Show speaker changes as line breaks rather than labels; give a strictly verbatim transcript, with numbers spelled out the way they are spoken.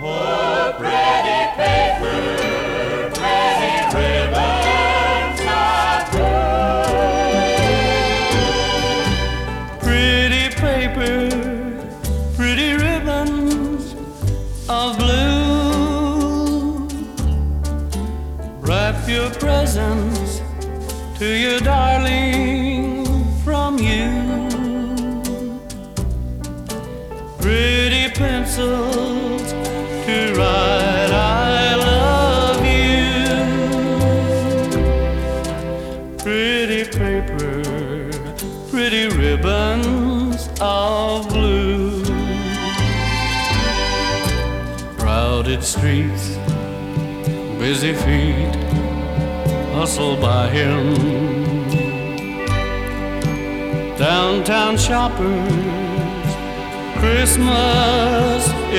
Oh, pretty paper, pretty ribbons of blue.
Pretty paper, pretty ribbons of blue. Wrap your presents to your darling from you. Pretty pencils to write I love you. Pretty paper, pretty ribbons of blue. Crowded streets, busy feet hustle by him. Downtown shoppers, Christmas